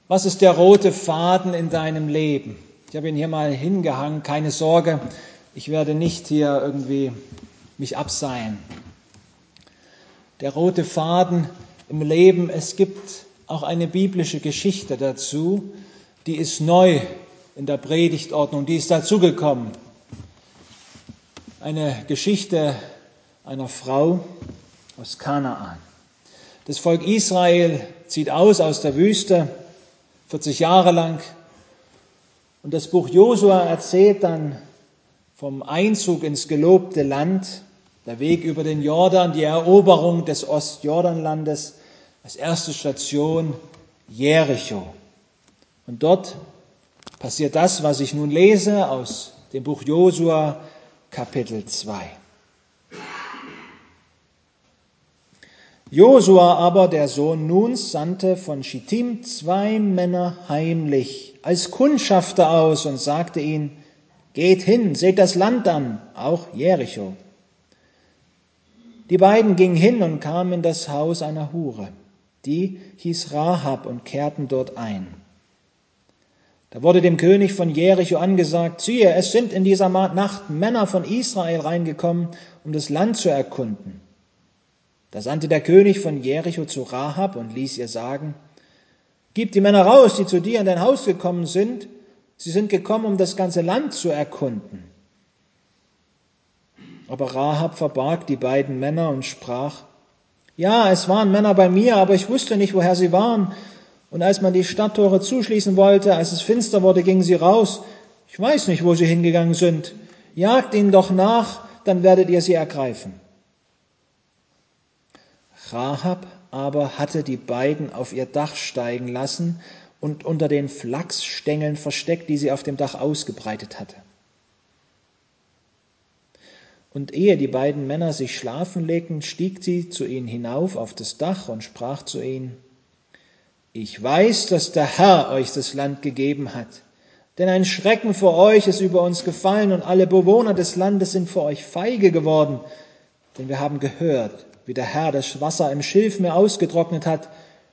Was ist der rote Faden in deinem Leben? Ich habe ihn hier mal hingehangen, keine Sorge, ich werde nicht hier irgendwie mich abseilen. Der rote Faden im Leben, es gibt auch eine biblische Geschichte dazu, die ist neu in der Predigtordnung, die ist dazugekommen. Eine Geschichte einer Frau aus Kanaan. Das Volk Israel zieht aus der Wüste, 40 Jahre lang. Und das Buch Josua erzählt dann vom Einzug ins gelobte Land, der Weg über den Jordan, die Eroberung des Ostjordanlandes, als erste Station Jericho. Und dort passiert das, was ich nun lese aus dem Buch Josua, Kapitel 2. Josua aber, der Sohn Nuns, sandte von Schittim 2 Männer heimlich als Kundschafter aus und sagte ihnen: Geht hin, seht das Land an, auch Jericho. Die beiden gingen hin und kamen in das Haus einer Hure. Die hieß Rahab und kehrten dort ein. Da wurde dem König von Jericho angesagt: Siehe, es sind in dieser Nacht Männer von Israel reingekommen, um das Land zu erkunden. Da sandte der König von Jericho zu Rahab und ließ ihr sagen: Gib die Männer raus, die zu dir in dein Haus gekommen sind. Sie sind gekommen, um das ganze Land zu erkunden. Aber Rahab verbarg die beiden Männer und sprach: Ja, es waren Männer bei mir, aber ich wusste nicht, woher sie waren. Und als man die Stadttore zuschließen wollte, als es finster wurde, gingen sie raus. Ich weiß nicht, wo sie hingegangen sind. Jagt ihnen doch nach, dann werdet ihr sie ergreifen. Rahab aber hatte die beiden auf ihr Dach steigen lassen und unter den Flachsstängeln versteckt, die sie auf dem Dach ausgebreitet hatte. Und ehe die beiden Männer sich schlafen legten, stieg sie zu ihnen hinauf auf das Dach und sprach zu ihnen: Ich weiß, dass der Herr euch das Land gegeben hat, denn ein Schrecken vor euch ist über uns gefallen und alle Bewohner des Landes sind vor euch feige geworden, denn wir haben gehört, wie der Herr das Wasser im Schilfmeer ausgetrocknet hat.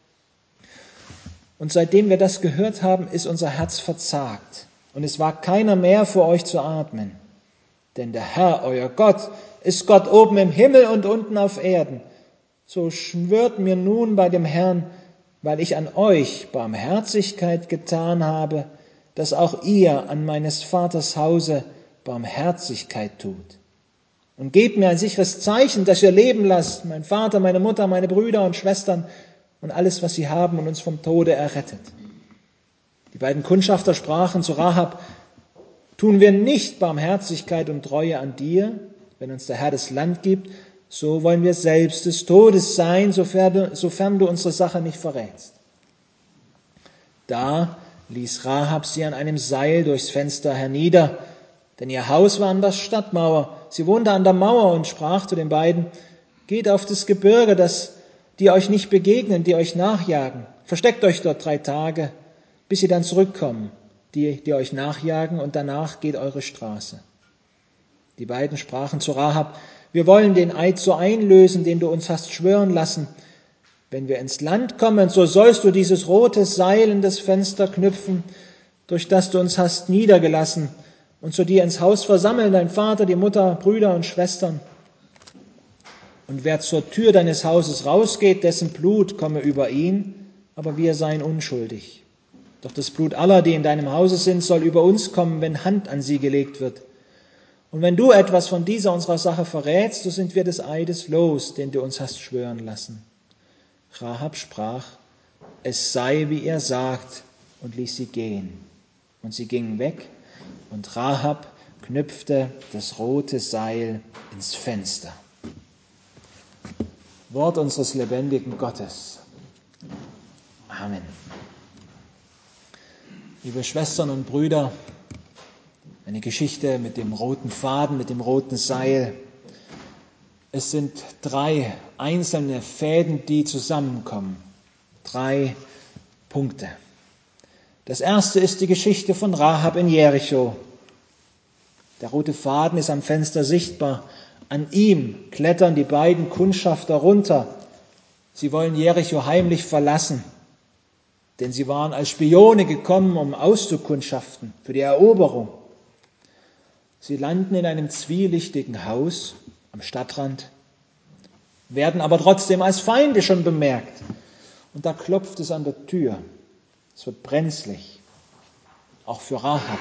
Und seitdem wir das gehört haben, ist unser Herz verzagt und es wagt keiner mehr vor euch zu atmen. Denn der Herr, euer Gott, ist Gott oben im Himmel und unten auf Erden. So schwört mir nun bei dem Herrn, weil ich an euch Barmherzigkeit getan habe, dass auch ihr an meines Vaters Hause Barmherzigkeit tut. Und gebt mir ein sicheres Zeichen, dass ihr leben lasst, mein Vater, meine Mutter, meine Brüder und Schwestern und alles, was sie haben, und uns vom Tode errettet. Die beiden Kundschafter sprachen zu Rahab: Tun wir nicht Barmherzigkeit und Treue an dir, wenn uns der Herr das Land gibt, so wollen wir selbst des Todes sein, sofern du unsere Sache nicht verrätst. Da ließ Rahab sie an einem Seil durchs Fenster hernieder, denn ihr Haus war an der Stadtmauer. Sie wohnte an der Mauer und sprach zu den beiden: Geht auf das Gebirge, die euch nicht begegnen, die euch nachjagen. Versteckt euch dort 3 Tage, bis sie dann zurückkommen, die euch nachjagen, und danach geht eure Straße. Die beiden sprachen zu Rahab: Wir wollen den Eid so einlösen, den du uns hast schwören lassen. Wenn wir ins Land kommen, so sollst du dieses rote Seil in das Fenster knüpfen, durch das du uns hast niedergelassen, und zu dir ins Haus versammeln, dein Vater, die Mutter, Brüder und Schwestern. Und wer zur Tür deines Hauses rausgeht, dessen Blut komme über ihn, aber wir seien unschuldig. Doch das Blut aller, die in deinem Hause sind, soll über uns kommen, wenn Hand an sie gelegt wird. Und wenn du etwas von dieser unserer Sache verrätst, so sind wir des Eides los, den du uns hast schwören lassen. Rahab sprach: Es sei, wie ihr sagt, und ließ sie gehen. Und sie gingen weg, und Rahab knüpfte das rote Seil ins Fenster. Wort unseres lebendigen Gottes. Amen. Liebe Schwestern und Brüder, eine Geschichte mit dem roten Faden, mit dem roten Seil. Es sind 3 einzelne Fäden, die zusammenkommen. 3 Punkte. Das erste ist die Geschichte von Rahab in Jericho. Der rote Faden ist am Fenster sichtbar. An ihm klettern die beiden Kundschafter runter. Sie wollen Jericho heimlich verlassen. denn sie waren als Spione gekommen, um auszukundschaften für die Eroberung. Sie landen in einem zwielichtigen Haus am Stadtrand, werden aber trotzdem als Feinde schon bemerkt. Und da klopft es an der Tür. Es wird brenzlig, auch für Rahab.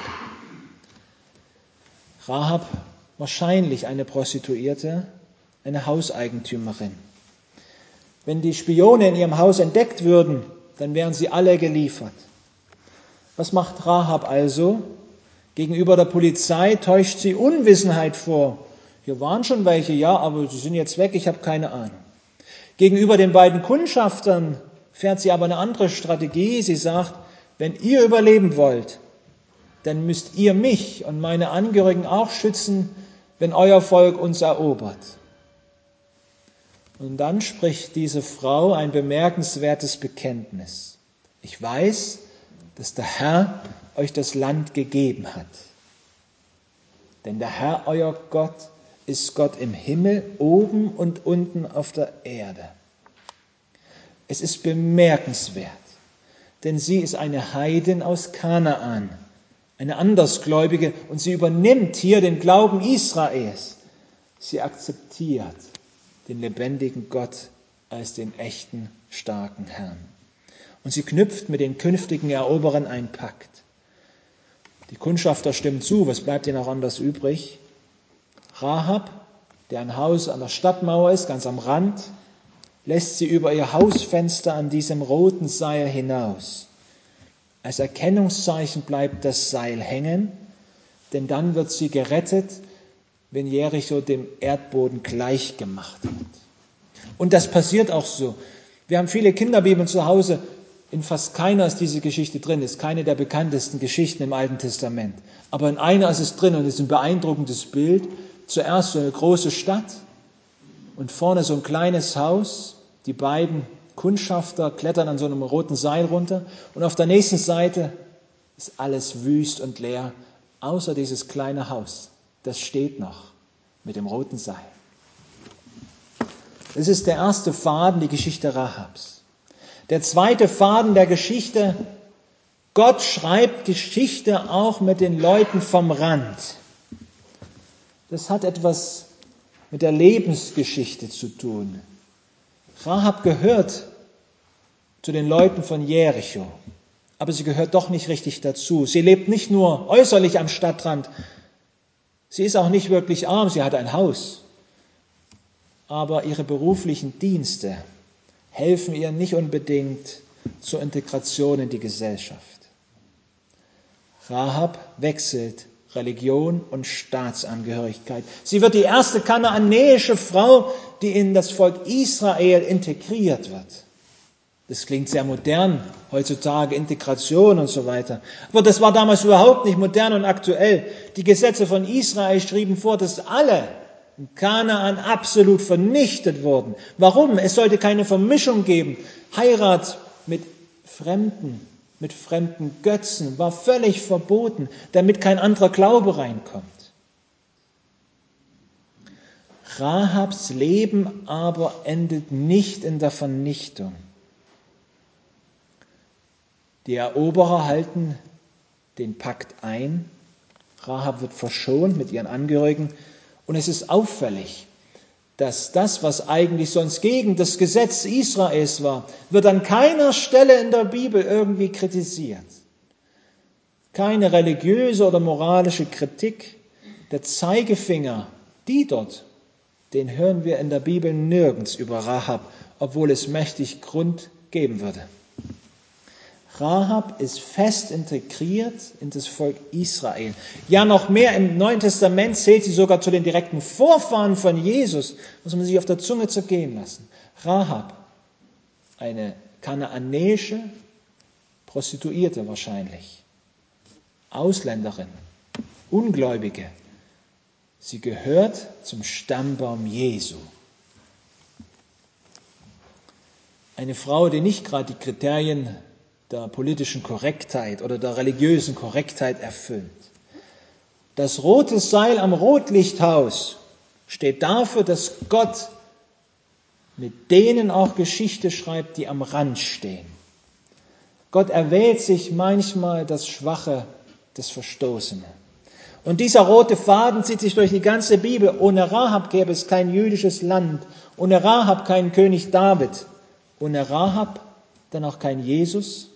Rahab, wahrscheinlich eine Prostituierte, eine Hauseigentümerin. Wenn die Spione in ihrem Haus entdeckt würden, dann wären sie alle geliefert. Was macht Rahab also? Gegenüber der Polizei täuscht sie Unwissenheit vor. Hier waren schon welche, ja, aber sie sind jetzt weg, ich habe keine Ahnung. Gegenüber den beiden Kundschaftern fährt sie aber eine andere Strategie. Sie sagt, wenn ihr überleben wollt, dann müsst ihr mich und meine Angehörigen auch schützen, wenn euer Volk uns erobert. Und dann spricht diese Frau ein bemerkenswertes Bekenntnis. Ich weiß, dass der Herr euch das Land gegeben hat. Denn der Herr, euer Gott, ist Gott im Himmel, oben und unten auf der Erde. Es ist bemerkenswert, denn sie ist eine Heidin aus Kanaan, eine Andersgläubige, und sie übernimmt hier den Glauben Israels. Sie akzeptiert den lebendigen Gott als den echten, starken Herrn. Und sie knüpft mit den künftigen Eroberern einen Pakt. Die Kundschafter stimmen zu, was bleibt ihnen auch anders übrig? Rahab, der ein Haus an der Stadtmauer ist, ganz am Rand, lässt sie über ihr Hausfenster an diesem roten Seil hinaus. Als Erkennungszeichen bleibt das Seil hängen, denn dann wird sie gerettet, wenn Jericho dem Erdboden gleich gemacht wird. Und das passiert auch so. Wir haben viele Kinderbibeln zu Hause, in fast keiner ist diese Geschichte drin, ist keine der bekanntesten Geschichten im Alten Testament. Aber in einer ist es drin und es ist ein beeindruckendes Bild. Zuerst so eine große Stadt und vorne so ein kleines Haus. Die beiden Kundschafter klettern an so einem roten Seil runter und auf der nächsten Seite ist alles wüst und leer, außer dieses kleine Haus. Das steht noch mit dem roten Seil. Das ist der erste Faden, die Geschichte Rahabs. Der zweite Faden der Geschichte: Gott schreibt Geschichte auch mit den Leuten vom Rand. Das hat etwas mit der Lebensgeschichte zu tun. Rahab gehört zu den Leuten von Jericho, aber sie gehört doch nicht richtig dazu. Sie lebt nicht nur äußerlich am Stadtrand, sie ist auch nicht wirklich arm, sie hat ein Haus, aber ihre beruflichen Dienste helfen ihr nicht unbedingt zur Integration in die Gesellschaft. Rahab wechselt Religion und Staatsangehörigkeit. Sie wird die erste kanaanäische Frau, die in das Volk Israel integriert wird. Das klingt sehr modern, heutzutage Integration und so weiter. Aber das war damals überhaupt nicht modern und aktuell. Die Gesetze von Israel schrieben vor, dass alle in Kanaan absolut vernichtet wurden. Warum? Es sollte keine Vermischung geben. Heirat mit fremden Götzen war völlig verboten, damit kein anderer Glaube reinkommt. Rahabs Leben aber endet nicht in der Vernichtung. Die Eroberer halten den Pakt ein. Rahab wird verschont mit ihren Angehörigen. Und es ist auffällig, dass das, was eigentlich sonst gegen das Gesetz Israels war, wird an keiner Stelle in der Bibel irgendwie kritisiert. Keine religiöse oder moralische Kritik. Der Zeigefinger, die dort, den hören wir in der Bibel nirgends über Rahab, obwohl es mächtig Grund geben würde. Rahab ist fest integriert in das Volk Israel. Ja, noch mehr, im Neuen Testament zählt sie sogar zu den direkten Vorfahren von Jesus. Muss man sich auf der Zunge zergehen lassen. Rahab, eine kanaanäische Prostituierte wahrscheinlich, Ausländerin, Ungläubige. Sie gehört zum Stammbaum Jesu. Eine Frau, die nicht gerade die Kriterien der politischen Korrektheit oder der religiösen Korrektheit erfüllt. Das rote Seil am Rotlichthaus steht dafür, dass Gott mit denen auch Geschichte schreibt, die am Rand stehen. Gott erwählt sich manchmal das Schwache, das Verstoßene. Und dieser rote Faden zieht sich durch die ganze Bibel. Ohne Rahab gäbe es kein jüdisches Land. Ohne Rahab keinen König David. Ohne Rahab dann auch kein Jesus.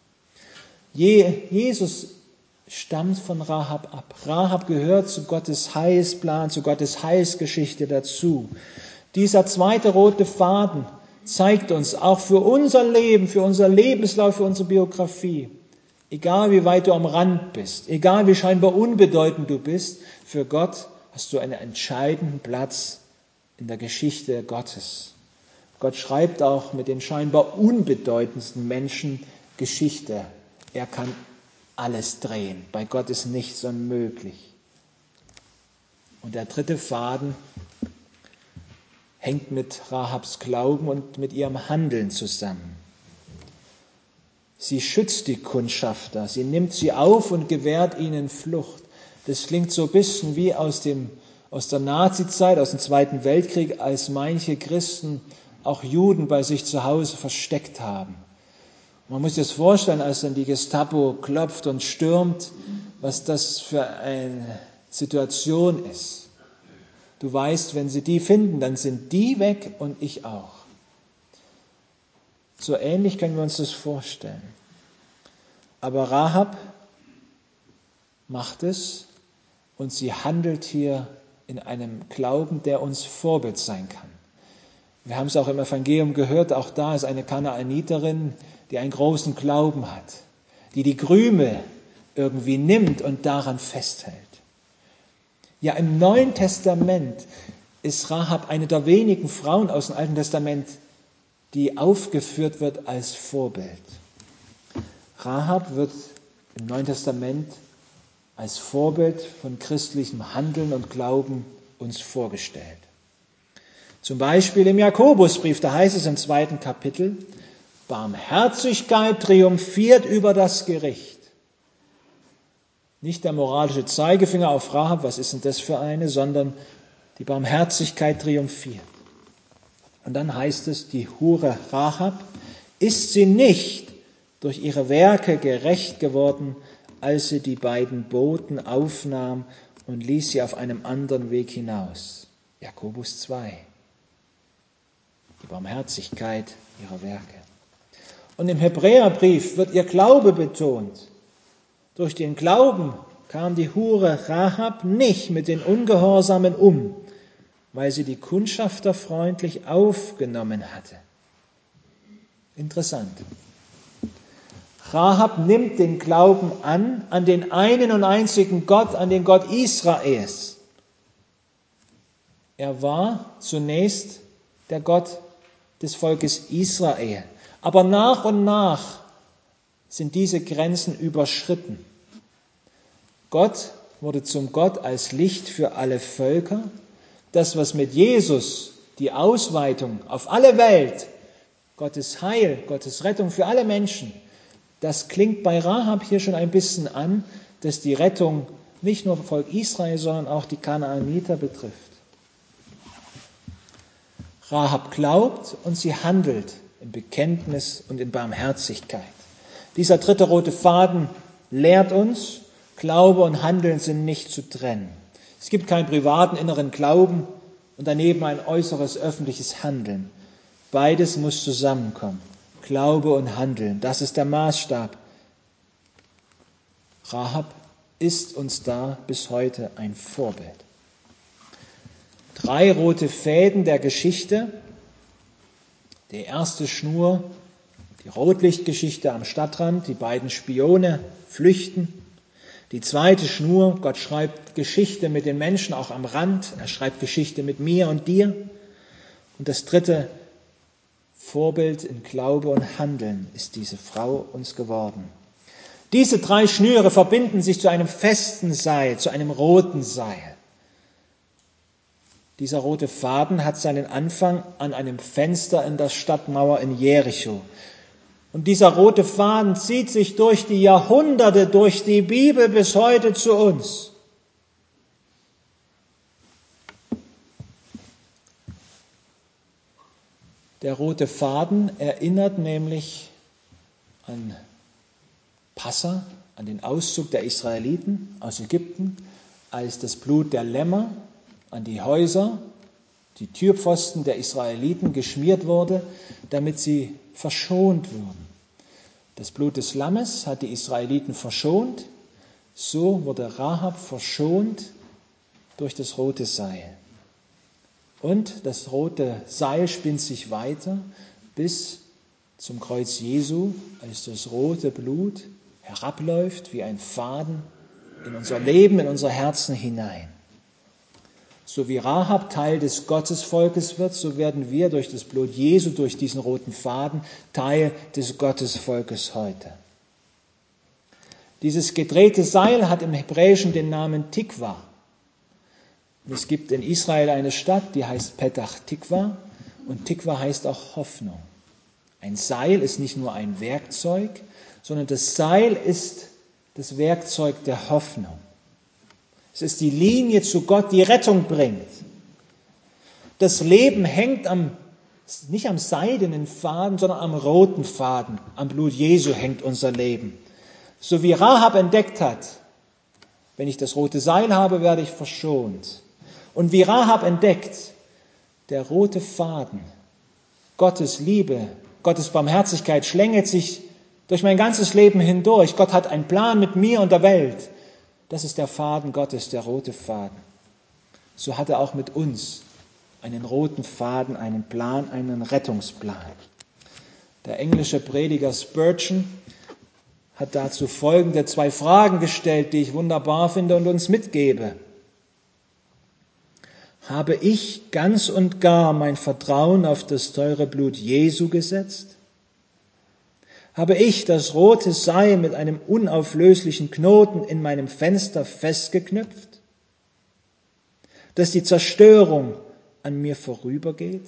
Jesus stammt von Rahab ab. Rahab gehört zu Gottes Heilsplan, zu Gottes Heilsgeschichte dazu. Dieser zweite rote Faden zeigt uns auch für unser Leben, für unser Lebenslauf, für unsere Biografie, egal wie weit du am Rand bist, egal wie scheinbar unbedeutend du bist, für Gott hast du einen entscheidenden Platz in der Geschichte Gottes. Gott schreibt auch mit den scheinbar unbedeutendsten Menschen Geschichte. Er kann alles drehen. Bei Gott ist nichts unmöglich. Und der dritte Faden hängt mit Rahabs Glauben und mit ihrem Handeln zusammen. Sie schützt die Kundschafter, sie nimmt sie auf und gewährt ihnen Flucht. Das klingt so ein bisschen wie aus der Nazizeit, aus dem Zweiten Weltkrieg, als manche Christen auch Juden bei sich zu Hause versteckt haben. Man muss sich das vorstellen, als dann die Gestapo klopft und stürmt, was das für eine Situation ist. Du weißt, wenn sie die finden, dann sind die weg und ich auch. So ähnlich können wir uns das vorstellen. Aber Rahab macht es und sie handelt hier in einem Glauben, der uns Vorbild sein kann. Wir haben es auch im Evangelium gehört, auch da ist eine Kanaaniterin, die einen großen Glauben hat, die die Krümel irgendwie nimmt und daran festhält. Ja, im Neuen Testament ist Rahab eine der wenigen Frauen aus dem Alten Testament, die aufgeführt wird als Vorbild. Rahab wird im Neuen Testament als Vorbild von christlichem Handeln und Glauben uns vorgestellt. Zum Beispiel im Jakobusbrief, da heißt es im 2. Kapitel, Barmherzigkeit triumphiert über das Gericht. Nicht der moralische Zeigefinger auf Rahab, was ist denn das für eine, sondern die Barmherzigkeit triumphiert. Und dann heißt es, die Hure Rahab, ist sie nicht durch ihre Werke gerecht geworden, als sie die beiden Boten aufnahm und ließ sie auf einem anderen Weg hinaus. Jakobus 2. Die Barmherzigkeit ihrer Werke. Und im Hebräerbrief wird ihr Glaube betont. Durch den Glauben kam die Hure Rahab nicht mit den Ungehorsamen um, weil sie die Kundschafter freundlich aufgenommen hatte. Interessant. Rahab nimmt den Glauben an den einen und einzigen Gott, an den Gott Israels. Er war zunächst der Gott des Volkes Israel. Aber nach und nach sind diese Grenzen überschritten. Gott wurde zum Gott als Licht für alle Völker. Das, was mit Jesus, die Ausweitung auf alle Welt, Gottes Heil, Gottes Rettung für alle Menschen, das klingt bei Rahab hier schon ein bisschen an, dass die Rettung nicht nur Volk Israel, sondern auch die Kanaaniter betrifft. Rahab glaubt und sie handelt in Bekenntnis und in Barmherzigkeit. Dieser dritte rote Faden lehrt uns, Glaube und Handeln sind nicht zu trennen. Es gibt keinen privaten inneren Glauben und daneben ein äußeres öffentliches Handeln. Beides muss zusammenkommen. Glaube und Handeln, das ist der Maßstab. Rahab ist uns da bis heute ein Vorbild. 3 rote Fäden der Geschichte. Die erste Schnur, die Rotlichtgeschichte am Stadtrand, die beiden Spione flüchten. Die zweite Schnur, Gott schreibt Geschichte mit den Menschen auch am Rand. Er schreibt Geschichte mit mir und dir. Und das dritte Vorbild in Glaube und Handeln ist diese Frau uns geworden. Diese 3 Schnüre verbinden sich zu einem festen Seil, zu einem roten Seil. Dieser rote Faden hat seinen Anfang an einem Fenster in der Stadtmauer in Jericho. Und dieser rote Faden zieht sich durch die Jahrhunderte, durch die Bibel bis heute zu uns. Der rote Faden erinnert nämlich an Passa, an den Auszug der Israeliten aus Ägypten, als das Blut der Lämmer an die Häuser, die Türpfosten der Israeliten geschmiert wurde, damit sie verschont wurden. Das Blut des Lammes hat die Israeliten verschont, so wurde Rahab verschont durch das rote Seil. Und das rote Seil spinnt sich weiter bis zum Kreuz Jesu, als das rote Blut herabläuft wie ein Faden in unser Leben, in unser Herzen hinein. So wie Rahab Teil des Gottesvolkes wird, so werden wir durch das Blut Jesu, durch diesen roten Faden, Teil des Gottesvolkes heute. Dieses gedrehte Seil hat im Hebräischen den Namen Tikva. Und es gibt in Israel eine Stadt, die heißt Petach Tikva, und Tikva heißt auch Hoffnung. Ein Seil ist nicht nur ein Werkzeug, sondern das Seil ist das Werkzeug der Hoffnung. Es ist die Linie zu Gott, die Rettung bringt. Das Leben hängt nicht am seidenen Faden, sondern am roten Faden. Am Blut Jesu hängt unser Leben. So wie Rahab entdeckt hat, wenn ich das rote Seil habe, werde ich verschont. Und wie Rahab entdeckt, der rote Faden, Gottes Liebe, Gottes Barmherzigkeit schlängelt sich durch mein ganzes Leben hindurch. Gott hat einen Plan mit mir und der Welt. Das ist der Faden Gottes, der rote Faden. So hat er auch mit uns einen roten Faden, einen Plan, einen Rettungsplan. Der englische Prediger Spurgeon hat dazu folgende 2 Fragen gestellt, die ich wunderbar finde und uns mitgebe. Habe ich ganz und gar mein Vertrauen auf das teure Blut Jesu gesetzt? Habe ich das rote Seil mit einem unauflöslichen Knoten in meinem Fenster festgeknüpft, dass die Zerstörung an mir vorübergeht?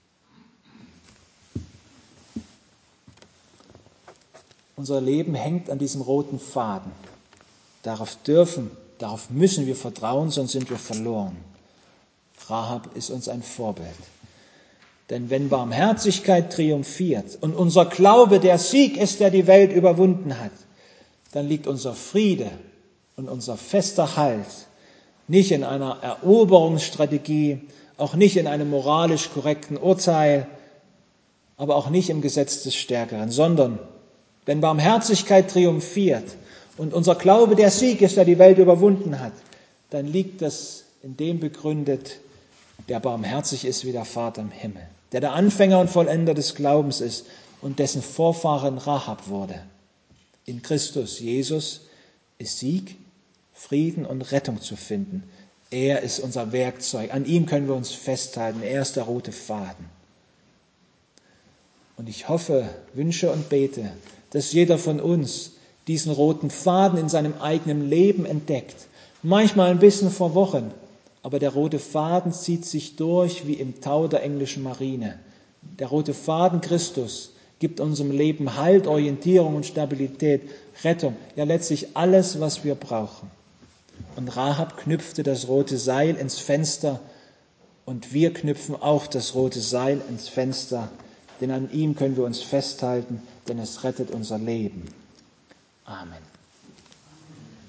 Unser Leben hängt an diesem roten Faden. Darauf müssen wir vertrauen, sonst sind wir verloren. Rahab ist uns ein Vorbild. Denn wenn Barmherzigkeit triumphiert und unser Glaube der Sieg ist, der die Welt überwunden hat, dann liegt unser Friede und unser fester Halt nicht in einer Eroberungsstrategie, auch nicht in einem moralisch korrekten Urteil, aber auch nicht im Gesetz des Stärkeren, sondern wenn Barmherzigkeit triumphiert und unser Glaube der Sieg ist, der die Welt überwunden hat, dann liegt das in dem begründet, der barmherzig ist wie der Vater im Himmel, der Anfänger und Vollender des Glaubens ist und dessen Vorfahrin Rahab wurde. In Christus Jesus ist Sieg, Frieden und Rettung zu finden. Er ist unser Werkzeug. An ihm können wir uns festhalten. Er ist der rote Faden. Und ich hoffe, wünsche und bete, dass jeder von uns diesen roten Faden in seinem eigenen Leben entdeckt. Manchmal ein bisschen vor Wochen, aber der rote Faden zieht sich durch wie im Tau der englischen Marine. Der rote Faden Christus gibt unserem Leben Halt, Orientierung und Stabilität, Rettung, ja letztlich alles, was wir brauchen. Und Rahab knüpfte das rote Seil ins Fenster und wir knüpfen auch das rote Seil ins Fenster, denn an ihm können wir uns festhalten, denn es rettet unser Leben. Amen.